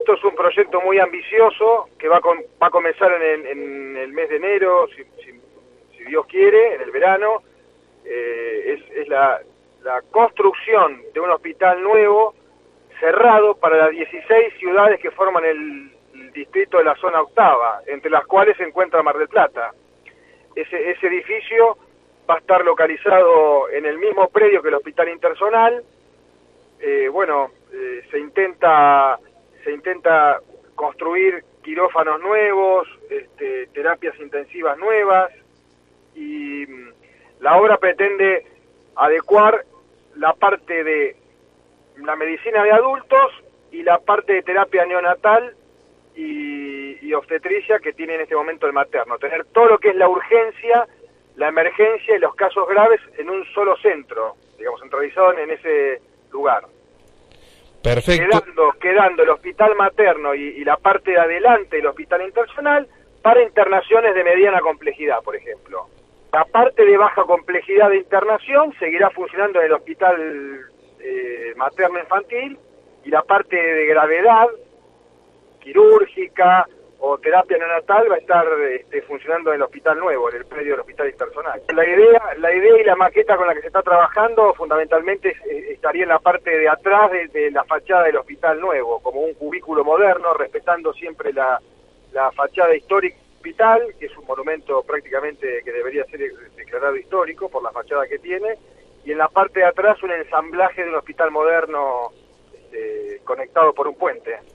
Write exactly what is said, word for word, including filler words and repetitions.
Esto es un proyecto muy ambicioso que va, con, va a comenzar en el, en el mes de enero, si, si, si Dios quiere, en el verano. Eh, es es la, la construcción de un hospital nuevo, cerrado para las dieciséis ciudades que forman el, el distrito de la zona octava, entre las cuales se encuentra Mar del Plata. Ese, ese edificio va a estar localizado en el mismo predio que el Hospital Interzonal. Eh, bueno, eh, se intenta se intenta construir quirófanos nuevos, este, terapias intensivas nuevas, y mm, la obra pretende adecuar la parte de la medicina de adultos y la parte de terapia neonatal y, y obstetricia que tiene en este momento el materno. Tener todo lo que es la urgencia, la emergencia y los casos graves en un solo centro, digamos, centralizado en ese lugar. Perfecto. Quedando, quedando el hospital materno y, y la parte de adelante del hospital interzonal para internaciones de mediana complejidad, por ejemplo. La parte de baja complejidad de internación seguirá funcionando en el hospital eh, materno-infantil, y la parte de gravedad, quirúrgica o terapia neonatal va a estar este, funcionando en el hospital nuevo, en el predio del hospital interzonal. La idea, la idea y la maqueta con la que se está trabajando fundamentalmente es, eh, estaría en la parte de atrás de, de la fachada del hospital nuevo, como un cubículo moderno, respetando siempre la, la fachada histórica del hospital, que es un monumento prácticamente que debería ser declarado histórico por la fachada que tiene, y en la parte de atrás un ensamblaje de un hospital moderno este, conectado por un puente.